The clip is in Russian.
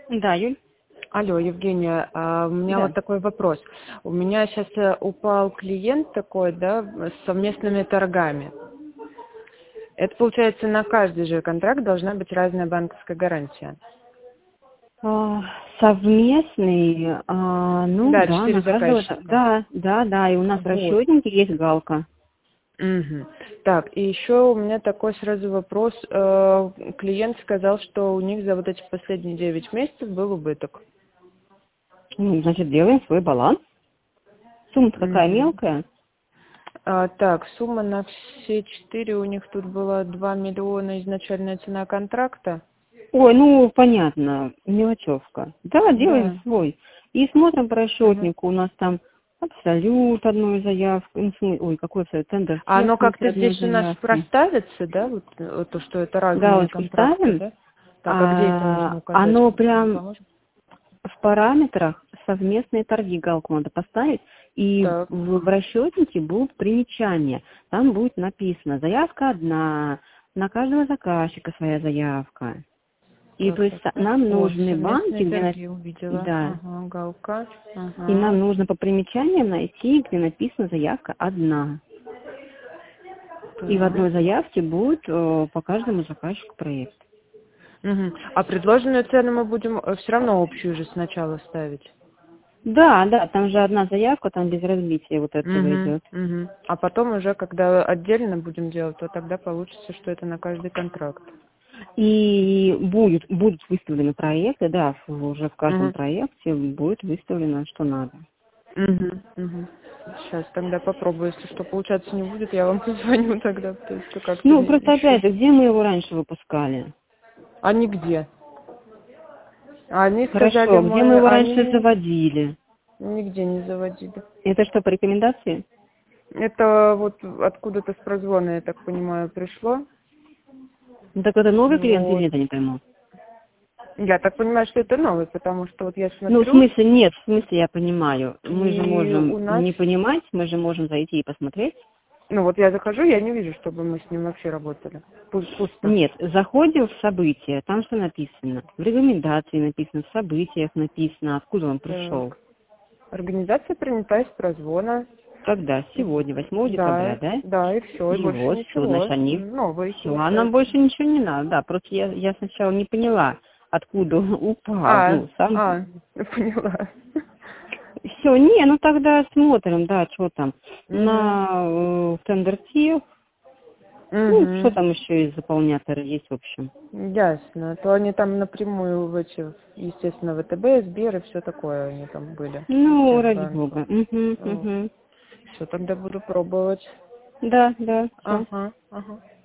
Да, Юль? Алло, Евгения, у меня Да. вот такой вопрос. У меня сейчас упал клиент такой, да, с совместными торгами. Это получается на каждый же контракт должна быть разная банковская гарантия. Совместный, ну Да, да, 4 на каждого, заказчика. да, и у нас в Вот. расчетнике есть галка. Мгм. Так, и еще у меня такой сразу вопрос. Клиент сказал, что у них за вот эти последние 9 месяцев был убыток. Ну, значит, делаем свой баланс. Сумма какая Мгм. мелкая. Так, сумма на все 4 у них тут была 2 миллиона изначальная цена контракта. Ой, ну, понятно, мелочевка. Да, делаем Да. свой. И смотрим по Мгм. расчетнику. У нас там абсолют одной заявки. Ну, ой, какой абсолют? Тендер А всех, оно в смысле, как-то одной здесь у нас заявки. проставится, да, вот то, что это разные Галочку контракты, ставим. да? Так, а где это нужно указать? Оно Кто-то мне прям поможет? в параметрах совместные торги галку надо поставить, и Так. в расчетнике будут примечания. Там будет написано заявка одна, на каждого заказчика своя заявка. И то Так, есть так, так. нам О, нужны банки, совместные где торги увидела. да, Ага, галка. и нам Ага. нужно по примечаниям найти, где написано заявка одна. И в Так. одной заявке будет по каждому заказчику проект. Мгм. А предложенную цену мы будем все равно общую же сначала ставить. Да, там же одна заявка, там без различия вот этого Угу, идет. угу. А потом уже, когда отдельно будем делать, то тогда получится, что это на каждый контракт. И будут выставлены проекты, да, уже в каждом Угу. проекте будет выставлено, что надо. Угу, угу. Сейчас тогда попробую, если что получаться не будет, я вам позвоню тогда, потому что как-то Ну, просто еще. опять же, где мы его раньше выпускали? А нигде. Они сказали, Хорошо, где мы его раньше они заводили? нигде не заводили. Это что, по рекомендации? Это вот откуда-то с прозвона, я так понимаю, пришло. Ну, так это новый клиент или Вот. нет, я не пойму. Я так понимаю, что это новый, потому что вот я Ну, в смотрю, смысле, нет, в смысле, я понимаю. Мы же и можем у нас, не понимать, мы же можем зайти и посмотреть. ну вот я захожу, я не вижу, чтобы мы с ним вообще работали. Пусто. Нет, заходим в события, там что написано? В рекомендации написано, в событиях написано, откуда он пришел. Так. Организация принята из прозвона. Когда? Сегодня, 8 декабря, Да, да? да, и все, и И больше вот, все, значит, ничего. они... Новый Все, а нам получается. больше ничего не надо, да. Просто я сначала не поняла, откуда он упал. А, Ну, сам... я поняла. Все, не, ну тогда смотрим, да, что там. Угу. На тендер-тех, ну, что Угу. там еще из заполнятора есть, в общем. Ясно. То они там напрямую в эти, естественно, ВТБ, Сбер и все такое они там были. Ну, Все ради банки. бога. Угу. Все, тогда буду пробовать. Да, все. Ага, ага.